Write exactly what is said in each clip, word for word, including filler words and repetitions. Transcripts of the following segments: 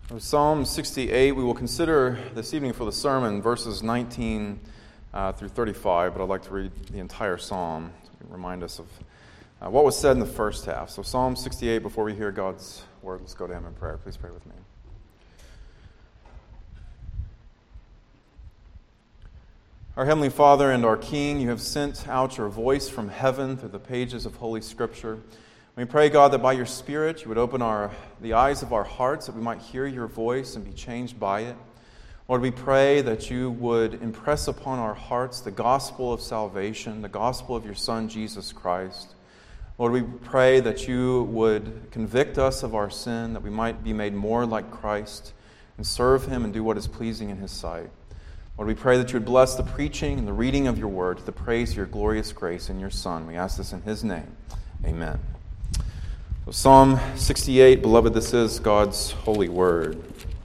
Psalm sixty-eight, we will consider this evening for the sermon verses nineteen uh, through thirty-five, but I'd like to read the entire psalm to remind us of uh, what was said in the first half. So Psalm sixty-eight, before we hear God's word, let's go to him in prayer. Please pray with me. Our Heavenly Father and our King, you have sent out your voice from heaven through the pages of Holy Scripture. We pray, God, that by your Spirit you would open our the eyes of our hearts, that we might hear your voice and be changed by it. Lord, we pray that you would impress upon our hearts the gospel of salvation, the gospel of your Son, Jesus Christ. Lord, we pray that you would convict us of our sin, that we might be made more like Christ and serve him and do what is pleasing in his sight. Lord, we pray that you would bless the preaching and the reading of your word to the praise of your glorious grace in your Son. We ask this in his name. Amen. So Psalm sixty-eight, beloved, this is God's holy word.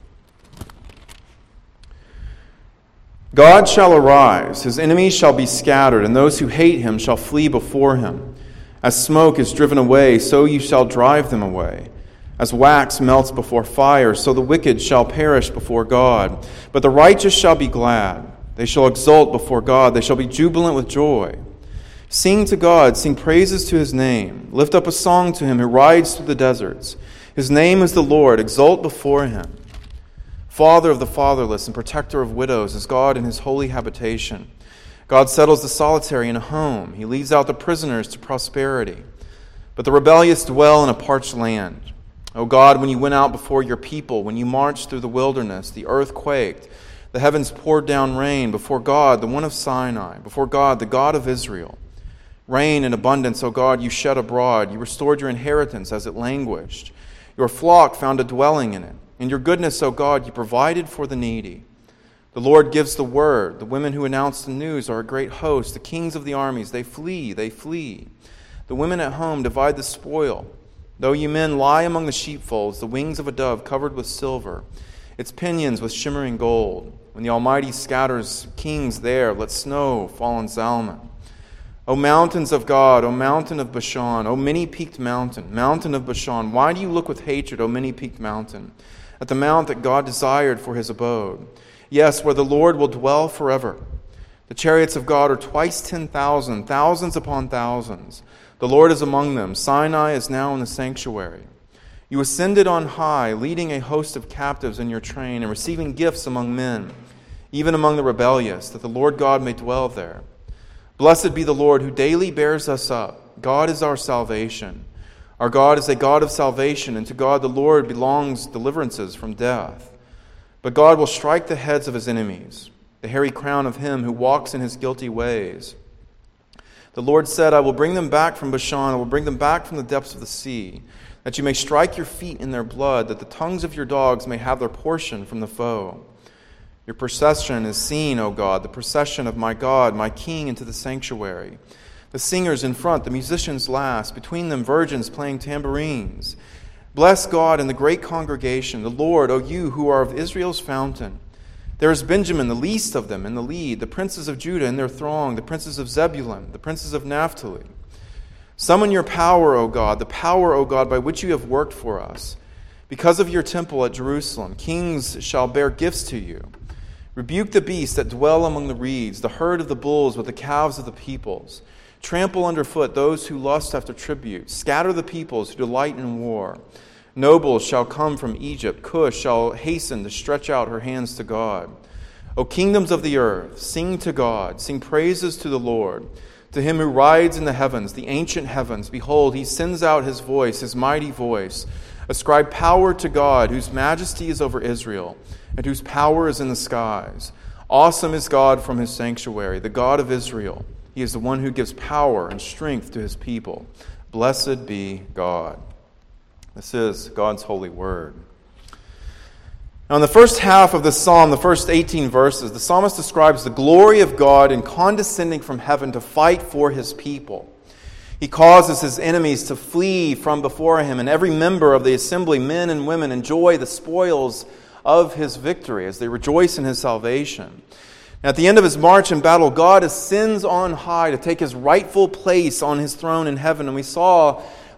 God shall arise, his enemies shall be scattered, and those who hate him shall flee before him. As smoke is driven away, so you shall drive them away. As wax melts before fire, so the wicked shall perish before God. But the righteous shall be glad. They shall exult before God. They shall be jubilant with joy. Sing to God, sing praises to his name. Lift up a song to him who rides through the deserts. His name is the Lord. Exult before him. Father of the fatherless and protector of widows is God in his holy habitation. God settles the solitary in a home. He leads out the prisoners to prosperity. But the rebellious dwell in a parched land. O God, when you went out before your people, when you marched through the wilderness, the earth quaked. The heavens poured down rain before God, the one of Sinai, before God, the God of Israel. Rain in abundance, O God, you shed abroad. You restored your inheritance as it languished. Your flock found a dwelling in it. In your goodness, O God, you provided for the needy. The Lord gives the word. The women who announce the news are a great host. The kings of the armies, they flee, they flee. The women at home divide the spoil. Though you men lie among the sheepfolds, the wings of a dove covered with silver, its pinions with shimmering gold. When the Almighty scatters kings there, let snow fall on Zalman. O mountains of God, O mountain of Bashan, O many-peaked mountain, mountain of Bashan, why do you look with hatred, O many-peaked mountain, at the mount that God desired for his abode? Yes, where the Lord will dwell forever. The chariots of God are twice ten thousand, thousands upon thousands. The Lord is among them. Sinai is now in the sanctuary. You ascended on high, leading a host of captives in your train and receiving gifts among men, even among the rebellious, that the Lord God may dwell there. Blessed be the Lord who daily bears us up. God is our salvation. Our God is a God of salvation, and to God the Lord belongs deliverances from death. But God will strike the heads of his enemies, the hairy crown of him who walks in his guilty ways. The Lord said, I will bring them back from Bashan, I will bring them back from the depths of the sea, that you may strike your feet in their blood, that the tongues of your dogs may have their portion from the foe. Your procession is seen, O God, the procession of my God, my King, into the sanctuary. The singers in front, the musicians last, between them virgins playing tambourines. Bless God in the great congregation, the Lord, O you who are of Israel's fountain. There is Benjamin, the least of them, in the lead, the princes of Judah in their throng, the princes of Zebulun, the princes of Naphtali. Summon your power, O God, the power, O God, by which you have worked for us. Because of your temple at Jerusalem, kings shall bear gifts to you. Rebuke the beasts that dwell among the reeds, the herd of the bulls with the calves of the peoples. Trample underfoot those who lust after tribute. Scatter the peoples who delight in war. Nobles shall come from Egypt. Cush shall hasten to stretch out her hands to God. O kingdoms of the earth, sing to God. Sing praises to the Lord. To him who rides in the heavens, the ancient heavens. Behold, he sends out his voice, his mighty voice. Ascribe power to God, whose majesty is over Israel, and whose power is in the skies. Awesome is God from his sanctuary, the God of Israel. He is the one who gives power and strength to his people. Blessed be God. This is God's holy word. Now, in the first half of the psalm, the first eighteen verses, the psalmist describes the glory of God in condescending from heaven to fight for his people. He causes his enemies to flee from before him, and every member of the assembly, men and women, enjoy the spoils of his victory as they rejoice in his salvation. Now, at the end of his march in battle, God ascends on high to take his rightful place on his throne in heaven. And we saw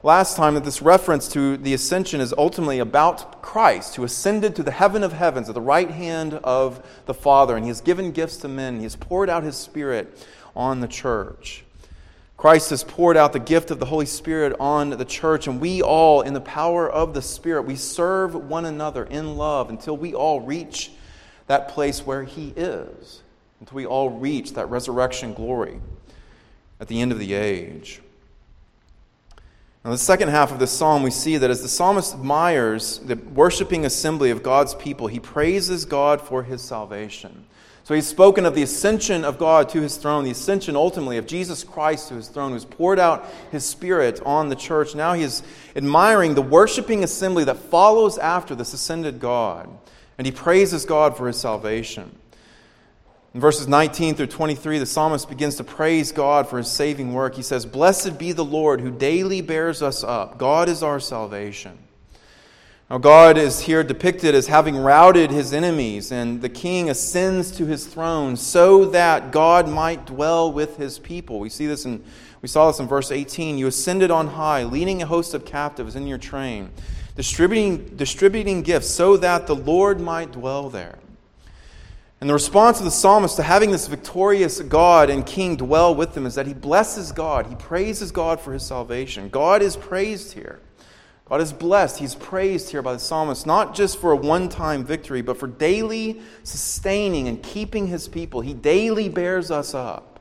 last time that this reference to the ascension is ultimately about Christ, who ascended to the heaven of heavens at the right hand of the Father, and He has given gifts to men. He has poured out His Spirit on the church. Christ has poured out the gift of the Holy Spirit on the church, and we all, in the power of the Spirit, we serve one another in love until we all reach that place where He is, until we all reach that resurrection glory at the end of the age. Now, the second half of this psalm, we see that as the psalmist admires the worshiping assembly of God's people, he praises God for His salvation. So he's spoken of the ascension of God to His throne, the ascension ultimately of Jesus Christ to His throne, who's poured out His Spirit on the church. Now he is admiring the worshiping assembly that follows after this ascended God. And he praises God for His salvation. In verses nineteen through twenty-three, the psalmist begins to praise God for His saving work. He says, "Blessed be the Lord who daily bears us up. God is our salvation." Now, God is here depicted as having routed His enemies, and the king ascends to his throne so that God might dwell with His people. We see this in, we saw this in verse eighteen. "You ascended on high, leading a host of captives in your train, distributing, distributing gifts so that the Lord might dwell there." And the response of the psalmist to having this victorious God and King dwell with them is that he blesses God. He praises God for His salvation. God is praised here. God is blessed. He's praised here by the psalmist, not just for a one-time victory, but for daily sustaining and keeping His people. He daily bears us up.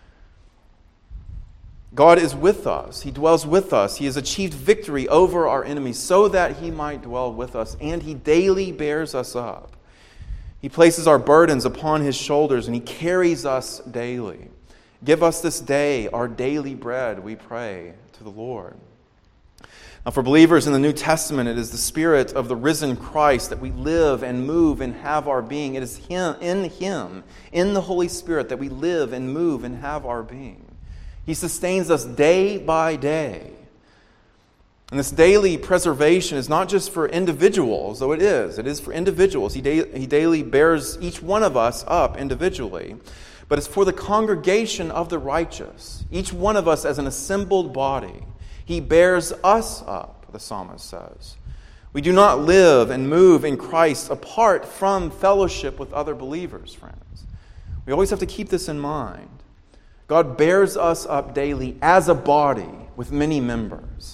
God is with us. He dwells with us. He has achieved victory over our enemies so that He might dwell with us, and He daily bears us up. He places our burdens upon His shoulders, and He carries us daily. Give us this day our daily bread, we pray to the Lord. Now, for believers in the New Testament, it is the Spirit of the risen Christ that we live and move and have our being. It is Him, in Him, in the Holy Spirit, that we live and move and have our being. He sustains us day by day. And this daily preservation is not just for individuals, though it is. It is for individuals. He, da- he daily bears each one of us up individually. But it's for the congregation of the righteous. Each one of us as an assembled body. He bears us up, the psalmist says. We do not live and move in Christ apart from fellowship with other believers, friends. We always have to keep this in mind. God bears us up daily as a body with many members.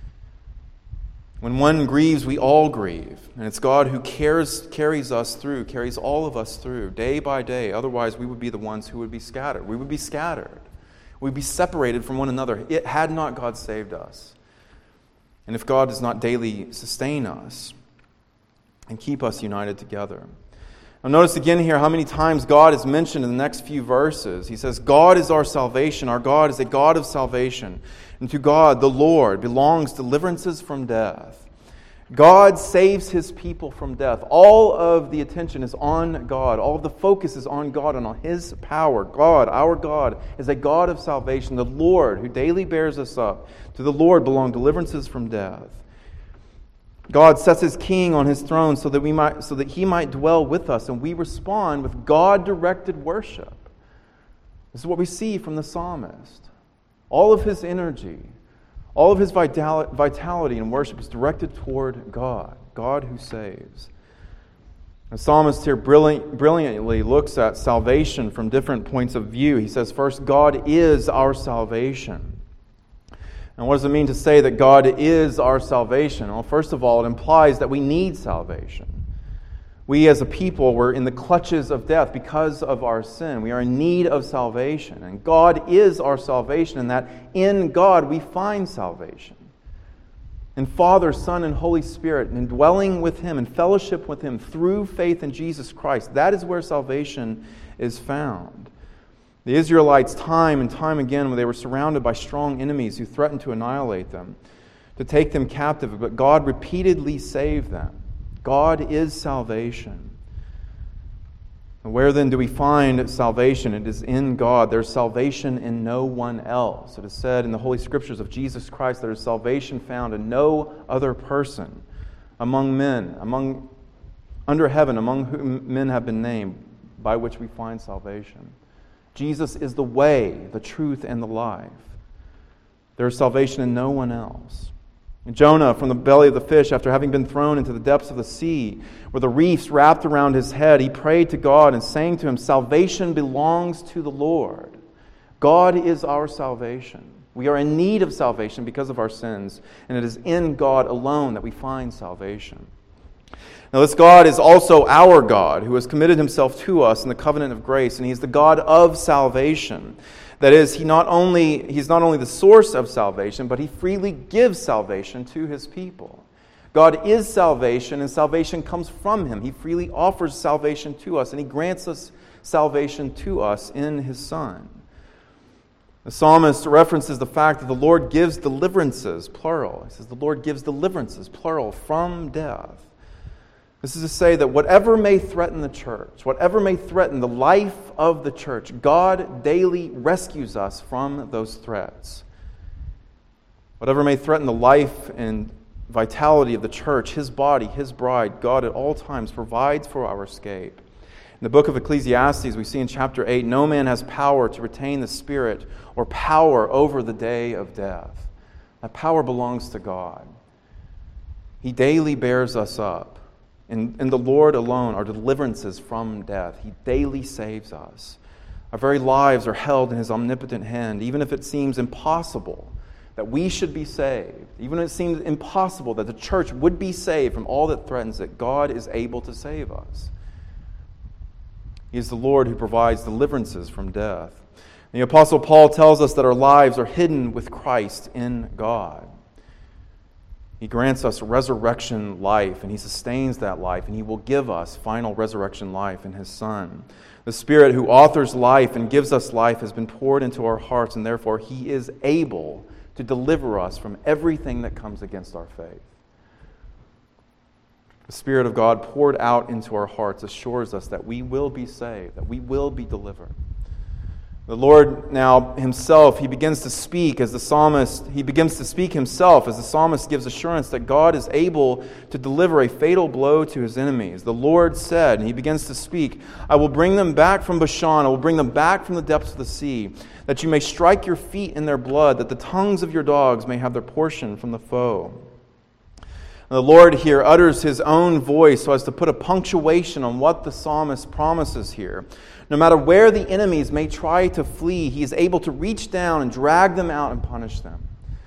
When one grieves, we all grieve. And it's God who cares, carries us through, carries all of us through, day by day. Otherwise, we would be the ones who would be scattered. We would be scattered. We'd be separated from one another. It had not God saved us. And if God does not daily sustain us and keep us united together. Now notice again here how many times God is mentioned in the next few verses. He says, God is our salvation. Our God is a God of salvation. And to God, the Lord, belongs deliverances from death. God saves His people from death. All of the attention is on God. All of the focus is on God and on His power. God, our God, is a God of salvation. The Lord, who daily bears us up. To the Lord belong deliverances from death. God sets His King on His throne so that we might, so that He might dwell with us, and we respond with God-directed worship. This is what we see from the psalmist. All of his energy, all of his vitality and worship is directed toward God, God who saves. The psalmist here brilliant, brilliantly looks at salvation from different points of view. He says, first, God is our salvation. And what does it mean to say that God is our salvation? Well, first of all, it implies that we need salvation. We as a people were in the clutches of death because of our sin. We are in need of salvation. And God is our salvation, and that in God we find salvation. In Father, Son, and Holy Spirit, and in dwelling with Him, and fellowship with Him through faith in Jesus Christ. That is where salvation is found. The Israelites, time and time again, when they were surrounded by strong enemies who threatened to annihilate them, to take them captive, but God repeatedly saved them. God is salvation. And where then do we find salvation? It is in God. There's salvation in no one else. It is said in the Holy Scriptures of Jesus Christ, there is salvation found in no other person among men, among under heaven, among whom men have been named, by which we find salvation. Jesus is the way, the truth, and the life. There is salvation in no one else. Jonah from the belly of the fish, after having been thrown into the depths of the sea, where the reefs wrapped around his head, he prayed to God and saying to him, "Salvation belongs to the Lord." God is our salvation. We are in need of salvation because of our sins, and it is in God alone that we find salvation. Now, this God is also our God, who has committed himself to us in the covenant of grace, and he is the God of salvation. That is, he not only he's not only the source of salvation, but he freely gives salvation to his people. God is salvation, and salvation comes from him. He freely offers salvation to us, and he grants us salvation to us in his Son. The psalmist references the fact that the Lord gives deliverances, plural. He says the Lord gives deliverances, plural, from death. This is to say that whatever may threaten the church, whatever may threaten the life of the church, God daily rescues us from those threats. Whatever may threaten the life and vitality of the church, his body, his bride, God at all times provides for our escape. In the book of Ecclesiastes, we see in chapter eight, no man has power to retain the spirit or power over the day of death. That power belongs to God. He daily bears us up. In, in the Lord alone are deliverances from death. He daily saves us. Our very lives are held in his omnipotent hand, even if it seems impossible that we should be saved, even if it seems impossible that the church would be saved from all that threatens it, God is able to save us. He is the Lord who provides deliverances from death. The Apostle Paul tells us that our lives are hidden with Christ in God. He grants us resurrection life, and he sustains that life, and he will give us final resurrection life in his Son. The Spirit who authors life and gives us life has been poured into our hearts, and therefore he is able to deliver us from everything that comes against our faith. The Spirit of God poured out into our hearts assures us that we will be saved, that we will be delivered. The Lord now himself, he begins to speak as the psalmist, he begins to speak himself as the psalmist gives assurance that God is able to deliver a fatal blow to his enemies. The Lord said, and he begins to speak, "I will bring them back from Bashan, I will bring them back from the depths of the sea, that you may strike your feet in their blood, that the tongues of your dogs may have their portion from the foe." And the Lord here utters his own voice so as to put a punctuation on what the psalmist promises here. No matter where the enemies may try to flee, he is able to reach down and drag them out and punish them.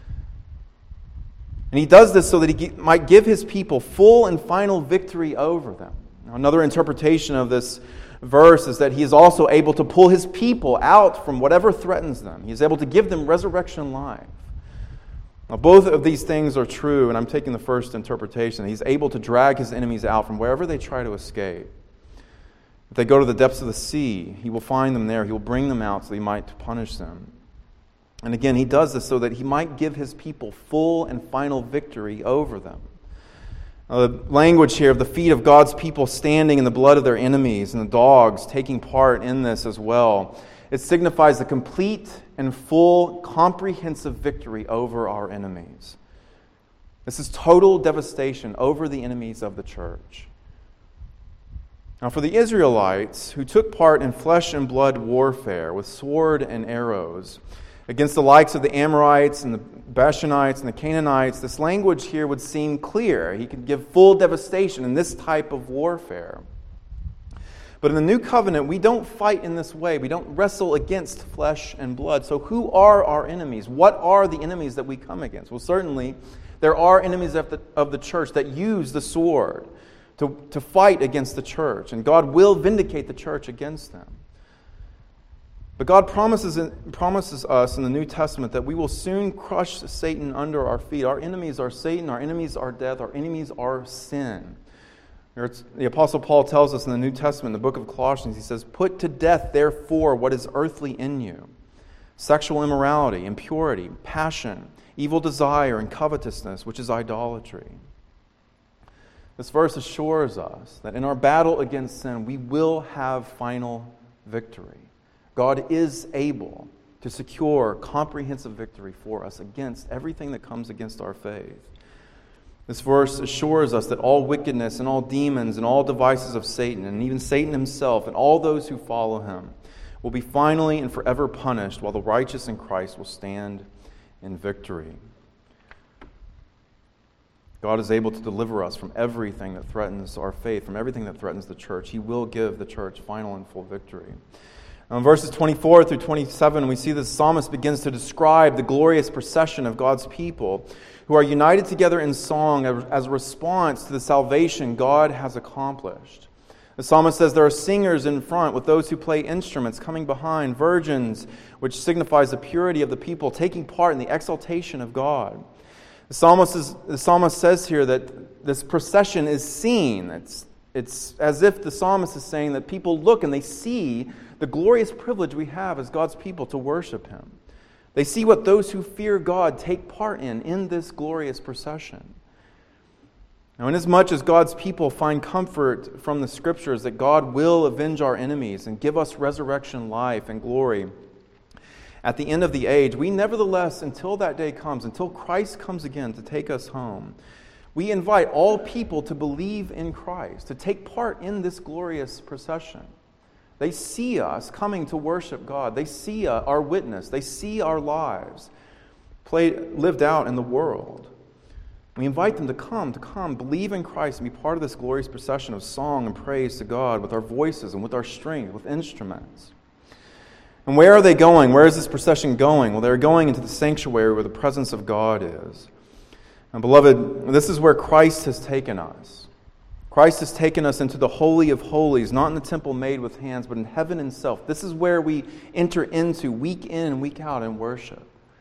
And he does this so that he might give his people full and final victory over them. Now, another interpretation of this verse is that he is also able to pull his people out from whatever threatens them. He is able to give them resurrection life. Now, both of these things are true, and I'm taking the first interpretation. He's able to drag his enemies out from wherever they try to escape. If they go to the depths of the sea, he will find them there. He will bring them out so he might punish them. And again, he does this so that he might give his people full and final victory over them. Now, the language here of the feet of God's people standing in the blood of their enemies and the dogs taking part in this as well, it signifies the complete and full comprehensive victory over our enemies. This is total devastation over the enemies of the church. Now, for the Israelites who took part in flesh and blood warfare with sword and arrows against the likes of the Amorites and the Bashanites and the Canaanites, this language here would seem clear. He could give full devastation in this type of warfare. But in the New Covenant, we don't fight in this way. We don't wrestle against flesh and blood. So who are our enemies? What are the enemies that we come against? Well, certainly, there are enemies of the, of the church that use the sword to, to fight against the church. And God will vindicate the church against them. But God promises, promises us in the New Testament that we will soon crush Satan under our feet. Our enemies are Satan. Our enemies are death. Our enemies are sin. The Apostle Paul tells us in the New Testament, in the book of Colossians, he says, "Put to death, therefore, what is earthly in you, sexual immorality, impurity, passion, evil desire, and covetousness, which is idolatry." This verse assures us that in our battle against sin, we will have final victory. God is able to secure comprehensive victory for us against everything that comes against our faith. This verse assures us that all wickedness and all demons and all devices of Satan, and even Satan himself and all those who follow him, will be finally and forever punished, while the righteous in Christ will stand in victory. God is able to deliver us from everything that threatens our faith, from everything that threatens the church. He will give the church final and full victory. Now in verses twenty-four through twenty-seven, we see the psalmist begins to describe the glorious procession of God's people who are united together in song as a response to the salvation God has accomplished. The psalmist says there are singers in front with those who play instruments coming behind, virgins, which signifies the purity of the people, taking part in the exaltation of God. The psalmist, is, the psalmist says here that this procession is seen. It's, it's as if the psalmist is saying that people look and they see the glorious privilege we have as God's people to worship Him. They see what those who fear God take part in, in this glorious procession. Now, inasmuch as God's people find comfort from the Scriptures that God will avenge our enemies and give us resurrection life and glory at the end of the age, we nevertheless, until that day comes, until Christ comes again to take us home, we invite all people to believe in Christ, to take part in this glorious procession. They see us coming to worship God. They see our witness. They see our lives played, lived out in the world. We invite them to come, to come, believe in Christ, and be part of this glorious procession of song and praise to God with our voices and with our strength, with instruments. And where are they going? Where is this procession going? Well, they're going into the sanctuary where the presence of God is. And beloved, this is where Christ has taken us. Christ has taken us into the Holy of Holies, not in the temple made with hands, but in heaven itself. This is where we enter into week in and week out in worship.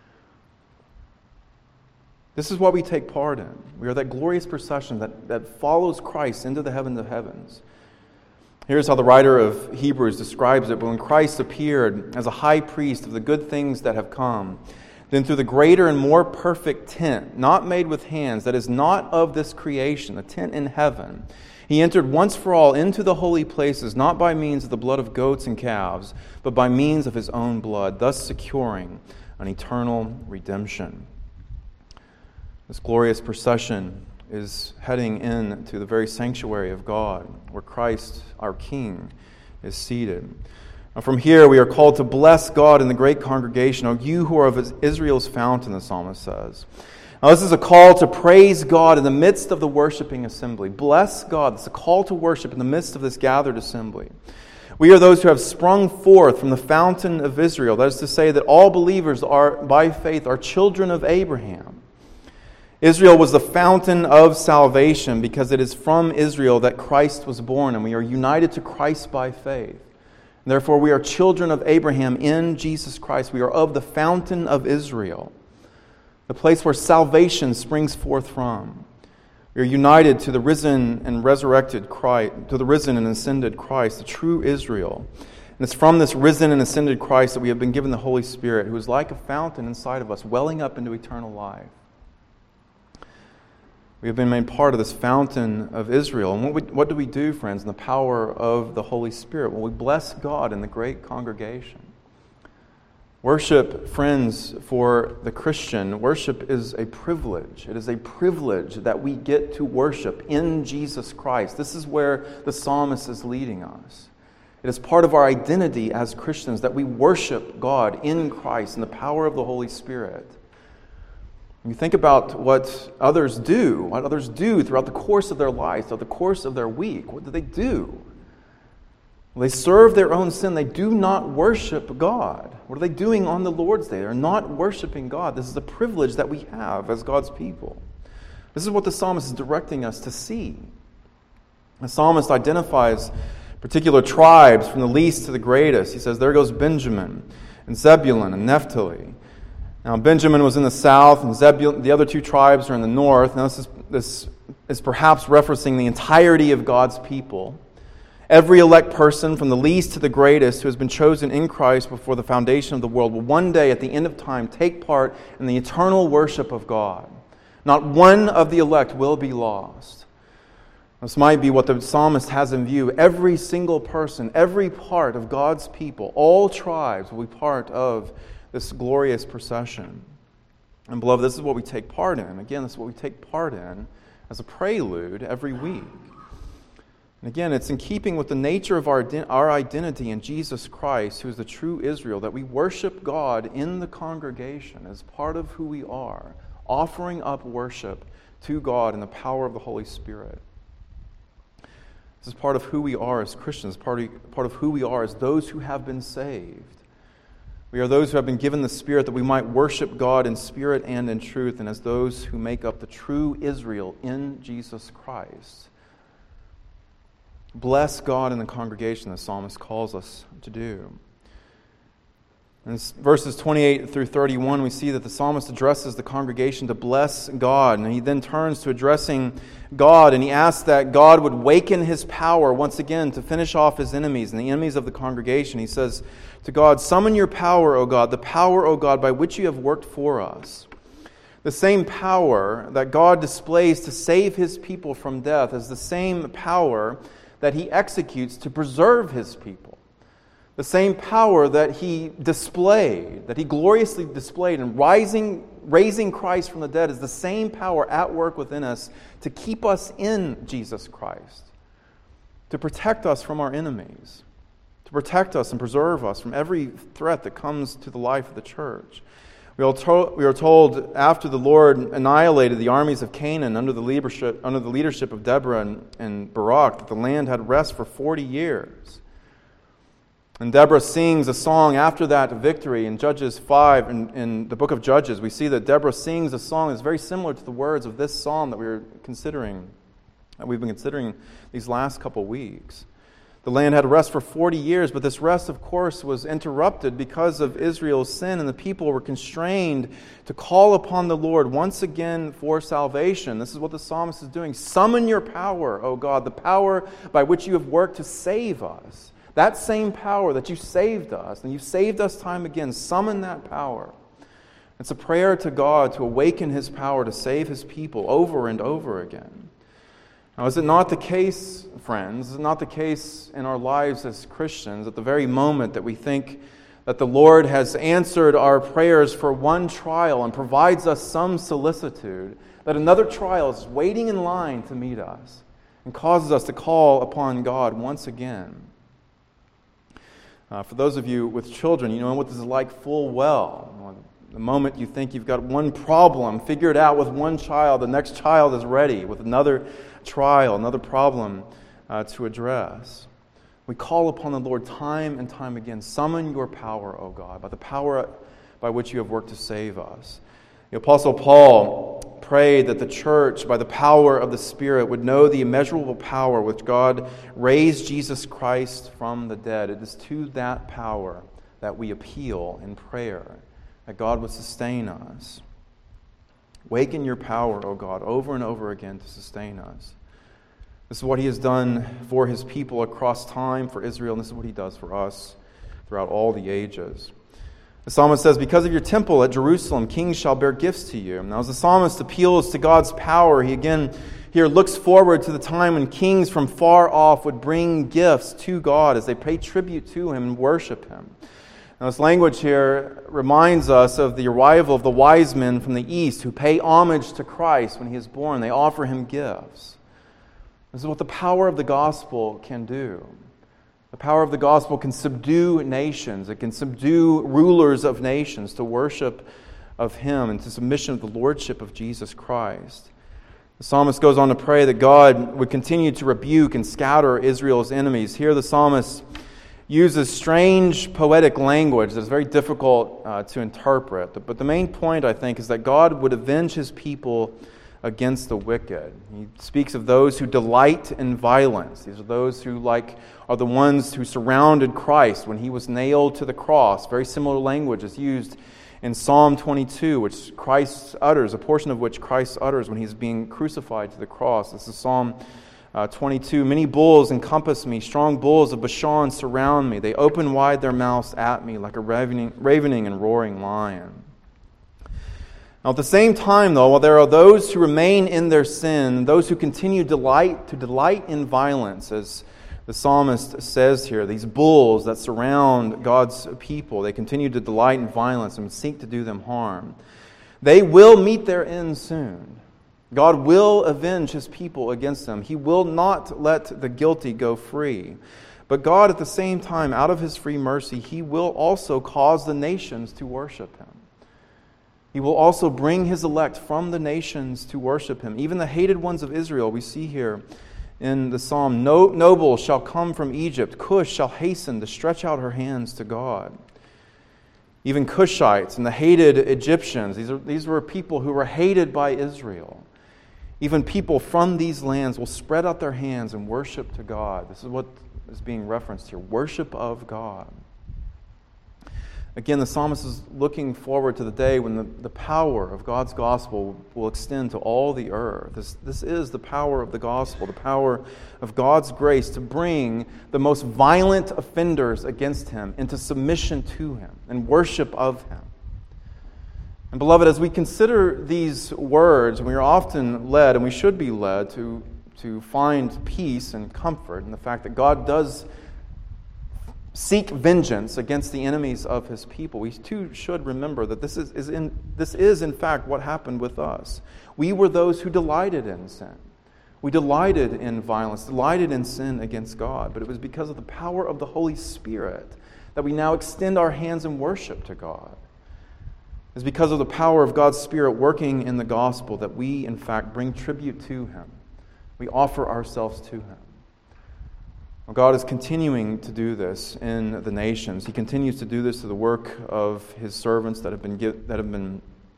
This is what we take part in. We are that glorious procession that, that follows Christ into the heavens of heavens. Here's how the writer of Hebrews describes it. But when Christ appeared as a high priest of the good things that have come, then through the greater and more perfect tent, not made with hands, that is not of this creation, the tent in heaven, He entered once for all into the holy places, not by means of the blood of goats and calves, but by means of His own blood, thus securing an eternal redemption. This glorious procession is heading into the very sanctuary of God, where Christ, our King, is seated. Now from here we are called to bless God in the great congregation. O you who are of Israel's fountain, the psalmist says. Now this is a call to praise God in the midst of the worshiping assembly. Bless God. It's a call to worship in the midst of this gathered assembly. We are those who have sprung forth from the fountain of Israel. That is to say that all believers are, by faith, are children of Abraham. Israel was the fountain of salvation because it is from Israel that Christ was born, and we are united to Christ by faith. And therefore, we are children of Abraham in Jesus Christ. We are of the fountain of Israel, the place where salvation springs forth from. We are united to the risen and resurrected Christ, to the risen and ascended Christ, the true Israel. And it's from this risen and ascended Christ that we have been given the Holy Spirit, who is like a fountain inside of us, welling up into eternal life. We have been made part of this fountain of Israel. And what, we, what do we do, friends, in the power of the Holy Spirit? Well, we bless God in the great congregation. Worship, friends, for the Christian, worship is a privilege. It is a privilege that we get to worship in Jesus Christ. This is where the psalmist is leading us. It is part of our identity as Christians that we worship God in Christ in the power of the Holy Spirit. When you think about what others do, what others do throughout the course of their life, throughout the course of their week, what do they do? Well, they serve their own sin. They do not worship God. What are they doing on the Lord's Day? They're not worshiping God. This is a privilege that we have as God's people. This is what the psalmist is directing us to see. The psalmist identifies particular tribes from the least to the greatest. He says, there goes Benjamin and Zebulun and Naphtali. Now, Benjamin was in the south, and Zebulun, the other two tribes are in the north. Now, this is, this is perhaps referencing the entirety of God's people. Every elect person, from the least to the greatest, who has been chosen in Christ before the foundation of the world, will one day, at the end of time, take part in the eternal worship of God. Not one of the elect will be lost. This might be what the psalmist has in view. Every single person, every part of God's people, all tribes will be part of this glorious procession. And beloved, this is what we take part in. Again, this is what we take part in as a prelude every week. And again, it's in keeping with the nature of our, our identity in Jesus Christ, who is the true Israel, that we worship God in the congregation as part of who we are, offering up worship to God in the power of the Holy Spirit. This is part of who we are as Christians, part of, part of who we are as those who have been saved. We are those who have been given the Spirit that we might worship God in spirit and in truth, and as those who make up the true Israel in Jesus Christ. Bless God in the congregation, the psalmist calls us to do. In verses twenty-eight through thirty-one, we see that the psalmist addresses the congregation to bless God, and he then turns to addressing God, and he asks that God would waken his power once again to finish off his enemies and the enemies of the congregation. He says to God, "Summon your power, O God, the power, O God, by which you have worked for us." The same power that God displays to save his people from death is the same power that he executes to preserve his people. The same power that he displayed, that he gloriously displayed in rising, raising Christ from the dead is the same power at work within us to keep us in Jesus Christ, to protect us from our enemies, to protect us and preserve us from every threat that comes to the life of the church. We are told, we are told after the Lord annihilated the armies of Canaan under the leadership, under the leadership of Deborah and, and Barak, that the land had rest for forty years. And Deborah sings a song after that victory in Judges five, in, in the book of Judges. We see that Deborah sings a song that's very similar to the words of this psalm that we were considering, that we've been considering these last couple weeks. The land had rest for forty years, but this rest, of course, was interrupted because of Israel's sin, and the people were constrained to call upon the Lord once again for salvation. This is what the psalmist is doing. Summon your power, O God, the power by which you have worked to save us. That same power that you saved us, and you've saved us time again, summon that power. It's a prayer to God to awaken his power to save his people over and over again. Now, is it not the case, friends, is it not the case in our lives as Christians, at the very moment that we think that the Lord has answered our prayers for one trial and provides us some solicitude, that another trial is waiting in line to meet us and causes us to call upon God once again? Uh, for those of you with children, you know what this is like full well. The moment you think you've got one problem figured out with one child, the next child is ready with another trial, another problem uh, to address. We call upon the Lord time and time again. Summon your power, O God, by the power by which you have worked to save us. The Apostle Paul prayed that the church, by the power of the Spirit, would know the immeasurable power which God raised Jesus Christ from the dead. It is to that power that we appeal in prayer, that God would sustain us. Waken your power, O God, over and over again to sustain us. This is what he has done for his people across time, for Israel, and this is what he does for us throughout all the ages. The psalmist says, because of your temple at Jerusalem, kings shall bear gifts to you. Now, as the psalmist appeals to God's power, he again here looks forward to the time when kings from far off would bring gifts to God as they pay tribute to him and worship him. Now, this language here reminds us of the arrival of the wise men from the east who pay homage to Christ when he is born. They offer him gifts. This is what the power of the gospel can do. The power of the gospel can subdue nations. It can subdue rulers of nations to worship of him and to submission of the lordship of Jesus Christ. The psalmist goes on to pray that God would continue to rebuke and scatter Israel's enemies. Here the psalmist uses strange poetic language that is very difficult uh, to interpret. But the main point, I think, is that God would avenge his people against the wicked. He speaks of those who delight in violence. These are those who like are the ones who surrounded Christ when he was nailed to the cross. Very similar language is used in Psalm twenty-two, which Christ utters, a portion of which Christ utters when he's being crucified to the cross. This is Psalm uh, twenty-two. Many bulls encompass me, strong bulls of Bashan surround me. They open wide their mouths at me like a ravening, ravening and roaring lion. Now, at the same time, though, while there are those who remain in their sin, those who continue delight to delight in violence, as the psalmist says here, these bulls that surround God's people, they continue to delight in violence and seek to do them harm. They will meet their end soon. God will avenge his people against them. He will not let the guilty go free. But God, at the same time, out of his free mercy, he will also cause the nations to worship him. He will also bring his elect from the nations to worship him. Even the hated ones of Israel, we see here in the psalm, no, nobles shall come from Egypt. Cush shall hasten to stretch out her hands to God. Even Cushites and the hated Egyptians, these, are, these were people who were hated by Israel. Even people from these lands will spread out their hands and worship to God. This is what is being referenced here, worship of God. Again, the psalmist is looking forward to the day when the, the power of God's gospel will extend to all the earth. This, this is the power of the gospel, the power of God's grace to bring the most violent offenders against him into submission to him and worship of him. And beloved, as we consider these words, we are often led, and we should be led, to, to find peace and comfort in the fact that God does seek vengeance against the enemies of his people. We too should remember that this is, is in this is in fact what happened with us. We were those who delighted in sin. We delighted in violence, delighted in sin against God, but it was because of the power of the Holy Spirit that we now extend our hands in worship to God. It's because of the power of God's Spirit working in the gospel that we in fact bring tribute to him. We offer ourselves to him. Well, God is continuing to do this in the nations. He continues to do this through the work of his servants that have been that have been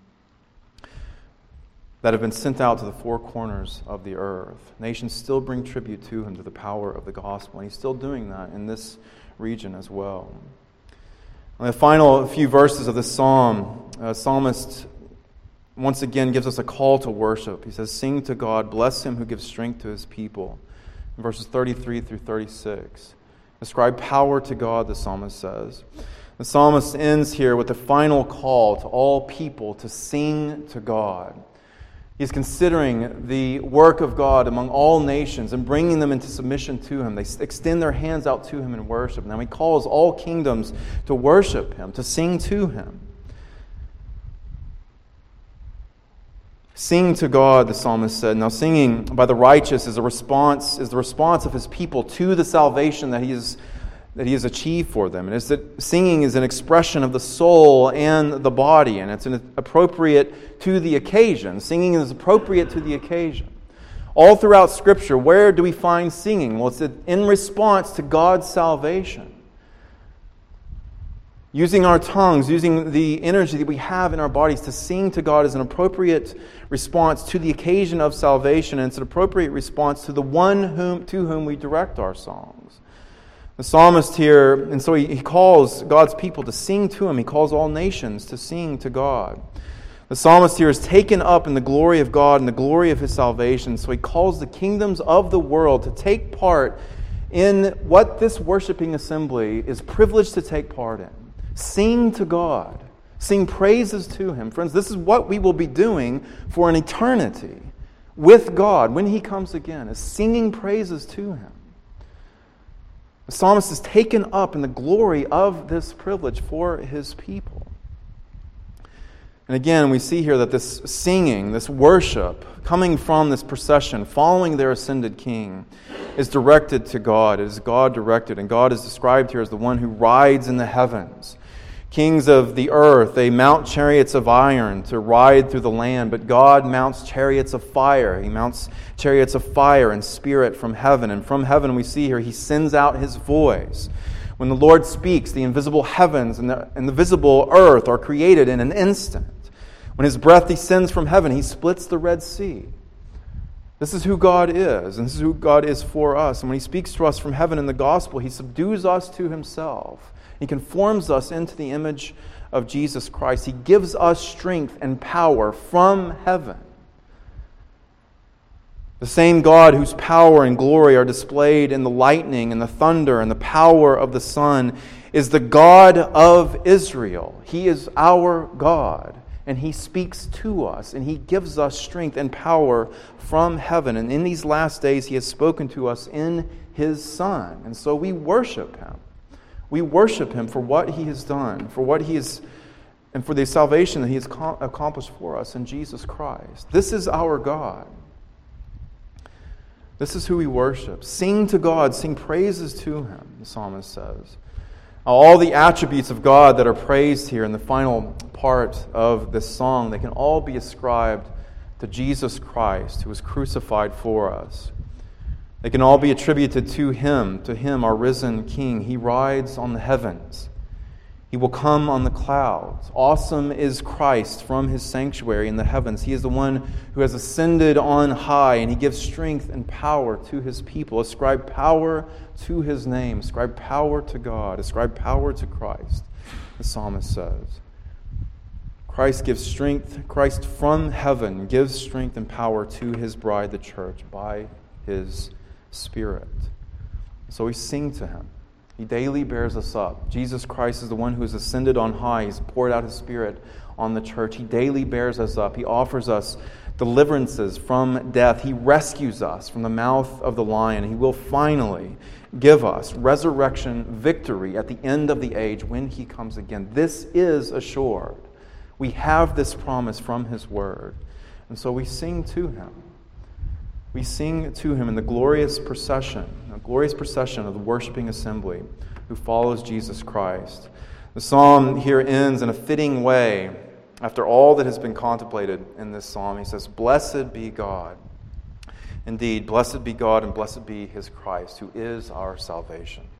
that have been sent out to the four corners of the earth. Nations still bring tribute to him, to the power of the gospel, and he's still doing that in this region as well. In the final few verses of this psalm, uh, psalmist once again gives us a call to worship. He says, "Sing to God, bless him who gives strength to his people." In verses thirty-three through thirty-six. Ascribe power to God, the psalmist says. The psalmist ends here with the final call to all people to sing to God. He's considering the work of God among all nations and bringing them into submission to him. They extend their hands out to him in worship. Now he calls all kingdoms to worship him, to sing to him. Sing to God, the psalmist said. Now, singing by the righteous is a response, is the response of his people to the salvation that he is that he has achieved for them. And it's that singing is an expression of the soul and the body, and it's an appropriate to the occasion. Singing is appropriate to the occasion. All throughout Scripture, where do we find singing? Well, it's in response to God's salvation. Using our tongues, using the energy that we have in our bodies to sing to God is an appropriate response to the occasion of salvation, and it's an appropriate response to the one whom to whom we direct our songs. The psalmist here, and so he, he calls God's people to sing to him. He calls all nations to sing to God. The psalmist here is taken up in the glory of God and the glory of his salvation, so he calls the kingdoms of the world to take part in what this worshiping assembly is privileged to take part in. Sing to God. Sing praises to him. Friends, this is what we will be doing for an eternity with God when he comes again, is singing praises to him. The psalmist is taken up in the glory of this privilege for his people. And again, we see here that this singing, this worship, coming from this procession, following their ascended king, is directed to God. It is God-directed, and God is described here as the one who rides in the heavens. Kings of the earth, they mount chariots of iron to ride through the land, but God mounts chariots of fire. He mounts chariots of fire and spirit from heaven. And from heaven we see here, he sends out his voice. When the Lord speaks, the invisible heavens and the, and the visible earth are created in an instant. When his breath descends from heaven, he splits the Red Sea. This is who God is, and this is who God is for us. And when he speaks to us from heaven in the gospel, he subdues us to himself. He conforms us into the image of Jesus Christ. He gives us strength and power from heaven. The same God whose power and glory are displayed in the lightning and the thunder and the power of the sun is the God of Israel. He is our God, and he speaks to us, and he gives us strength and power from heaven. And in these last days, he has spoken to us in his Son. And so we worship him. We worship him for what he has done, for what he is, and for the salvation that he has accomplished for us in Jesus Christ. This is our God. This is who we worship. Sing to God, sing praises to him, the psalmist says. All the attributes of God that are praised here in the final part of this song, they can all be ascribed to Jesus Christ, who was crucified for us. They can all be attributed to Him, to Him, our risen King. He rides on the heavens. He will come on the clouds. Awesome is Christ from His sanctuary in the heavens. He is the one who has ascended on high, and He gives strength and power to His people. Ascribe power to His name. Ascribe power to God. Ascribe power to Christ, the psalmist says. Christ gives strength. Christ from heaven gives strength and power to His bride, the church, by His Spirit. So we sing to Him. He daily bears us up. Jesus Christ is the one who has ascended on high. He's poured out His Spirit on the church. He daily bears us up. He offers us deliverances from death. He rescues us from the mouth of the lion. He will finally give us resurrection victory at the end of the age when He comes again. This is assured. We have this promise from His Word. And so we sing to Him. We sing to Him in the glorious procession, a glorious procession of the worshiping assembly who follows Jesus Christ. The psalm here ends in a fitting way. After all that has been contemplated in this psalm, he says, "Blessed be God." Indeed, blessed be God and blessed be His Christ, who is our salvation.